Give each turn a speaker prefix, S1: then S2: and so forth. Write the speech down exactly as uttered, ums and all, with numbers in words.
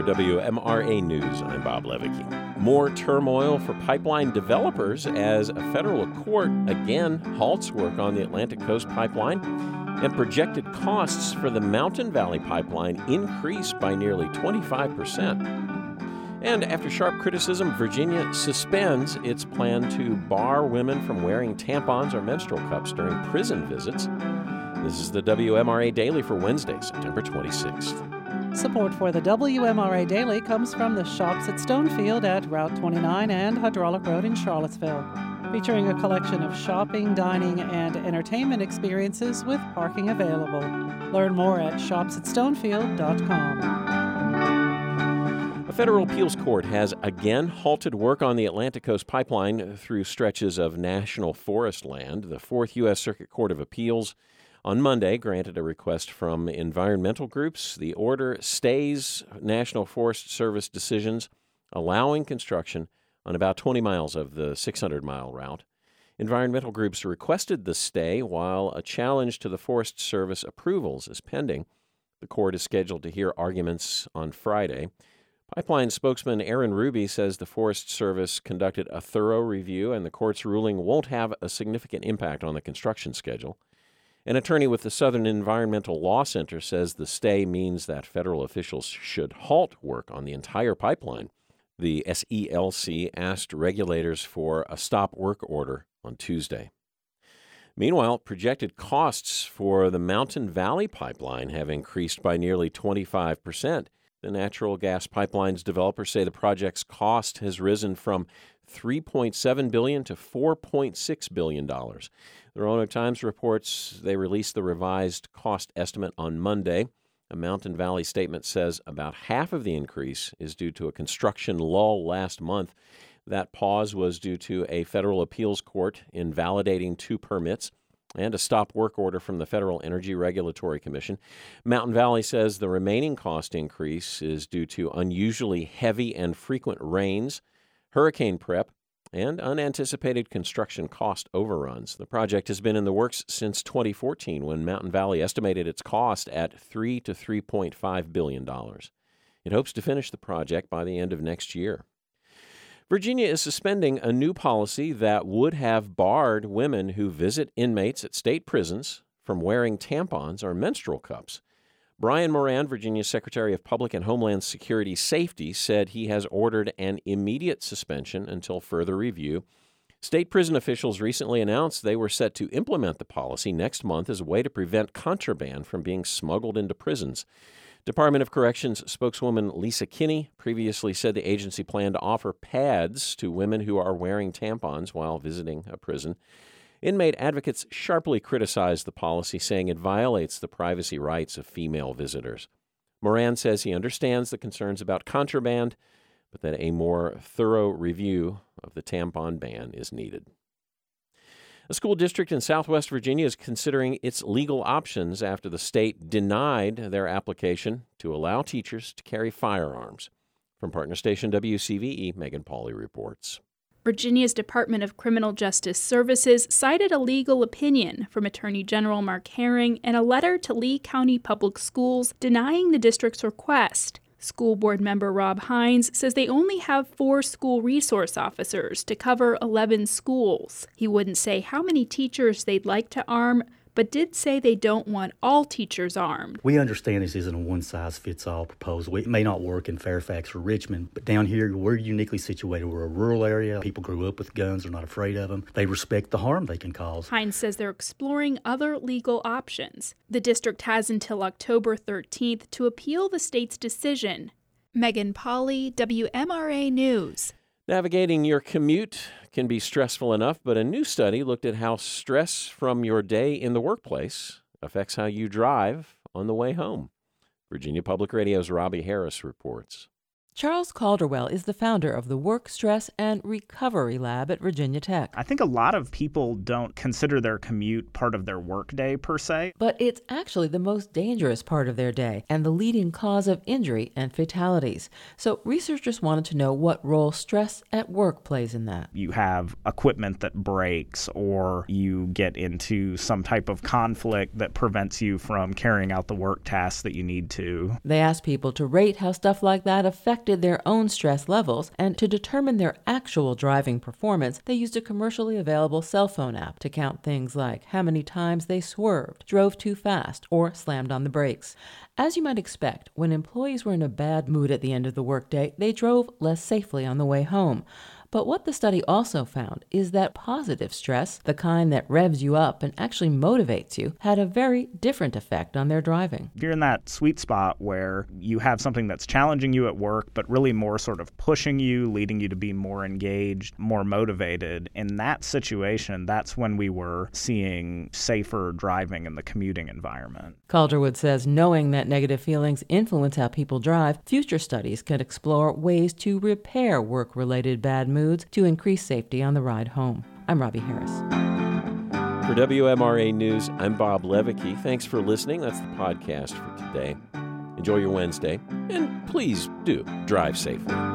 S1: W M R A News, I'm Bob Levicki. More turmoil for pipeline developers as a federal court again halts work on the Atlantic Coast Pipeline, and projected costs for the Mountain Valley Pipeline increase by nearly twenty-five percent. And after sharp criticism, Virginia suspends its plan to bar women from wearing tampons or menstrual cups during prison visits. This is the W M R A Daily for Wednesday, September twenty-sixth.
S2: Support for the W M R A Daily comes from the shops at Stonefield at Route twenty-nine and Hydraulic Road in Charlottesville, featuring a collection of shopping, dining, and entertainment experiences with parking available. Learn more at shops at stonefield dot com.
S1: A federal appeals court has again halted work on the Atlantic Coast Pipeline through stretches of national forest land. The Fourth U S Circuit Court of Appeals on Monday granted a request from environmental groups. The order stays National Forest Service decisions allowing construction on about twenty miles of the six hundred mile route. Environmental groups requested the stay while a challenge to the Forest Service approvals is pending. The court is scheduled to hear arguments on Friday. Pipeline spokesman Aaron Ruby says the Forest Service conducted a thorough review and the court's ruling won't have a significant impact on the construction schedule. An attorney with the Southern Environmental Law Center says the stay means that federal officials should halt work on the entire pipeline. The S E L C asked regulators for a stop work order on Tuesday. Meanwhile, projected costs for the Mountain Valley Pipeline have increased by nearly twenty-five percent. The natural gas pipelines developers say the project's cost has risen from three point seven billion dollars to four point six billion dollars. The Roanoke Times reports they released the revised cost estimate on Monday. A Mountain Valley statement says about half of the increase is due to a construction lull last month. That pause was due to a federal appeals court invalidating two permits and a stop work order from the Federal Energy Regulatory Commission. Mountain Valley says the remaining cost increase is due to unusually heavy and frequent rains, hurricane prep, and unanticipated construction cost overruns. The project has been in the works since twenty fourteen, when Mountain Valley estimated its cost at three to three point five billion dollars. It hopes to finish the project by the end of next year. Virginia is suspending a new policy that would have barred women who visit inmates at state prisons from wearing tampons or menstrual cups. Brian Moran, Virginia's Secretary of Public and Homeland Security Safety, said he has ordered an immediate suspension until further review. State prison officials recently announced they were set to implement the policy next month as a way to prevent contraband from being smuggled into prisons. Department of Corrections spokeswoman Lisa Kinney previously said the agency planned to offer pads to women who are wearing tampons while visiting a prison. Inmate advocates sharply criticized the policy, saying it violates the privacy rights of female visitors. Moran says he understands the concerns about contraband, but that a more thorough review of the tampon ban is needed. A school district in Southwest Virginia is considering its legal options after the state denied their application to allow teachers to carry firearms. From partner station W C V E, Megan Pauley reports.
S3: Virginia's Department of Criminal Justice Services cited a legal opinion from Attorney General Mark Herring and a letter to Lee County Public Schools denying the district's request. School board member Rob Hines says they only have four school resource officers to cover eleven schools. He wouldn't say how many teachers they'd like to arm, but did say they don't want all teachers armed.
S4: We understand this isn't a one-size-fits-all proposal. It may not work in Fairfax or Richmond, but down here, we're uniquely situated. We're a rural area. People grew up with guns. They're not afraid of them. They respect the harm they can cause.
S3: Hines says they're exploring other legal options. The district has until October thirteenth to appeal the state's decision. Megan Pauley, W M R A News.
S1: Navigating your commute can be stressful enough, but a new study looked at how stress from your day in the workplace affects how you drive on the way home. Virginia Public Radio's Robbie Harris reports.
S5: Charles Calderwell is the founder of the Work, Stress, and Recovery Lab at Virginia Tech.
S6: I think a lot of people don't consider their commute part of their workday per se.
S5: But it's actually the most dangerous part of their day and the leading cause of injury and fatalities. So researchers wanted to know what role stress at work plays in that.
S6: You have equipment that breaks, or you get into some type of conflict that prevents you from carrying out the work tasks that you need to.
S5: They asked people to rate how stuff like that affected their own stress levels, and to determine their actual driving performance, they used a commercially available cell phone app to count things like how many times they swerved, drove too fast, or slammed on the brakes. As you might expect, when employees were in a bad mood at the end of the workday, they drove less safely on the way home. But what the study also found is that positive stress, the kind that revs you up and actually motivates you, had a very different effect on their driving.
S6: If you're in that sweet spot where you have something that's challenging you at work, but really more sort of pushing you, leading you to be more engaged, more motivated, in that situation, that's when we were seeing safer driving in the commuting environment.
S5: Calderwood says knowing that negative feelings influence how people drive, future studies could explore ways to repair work-related bad moods to increase safety on the ride home. I'm Robbie Harris.
S1: For W M R A News, I'm Bob Levicki. Thanks for listening. That's the podcast for today. Enjoy your Wednesday, and please do drive safely.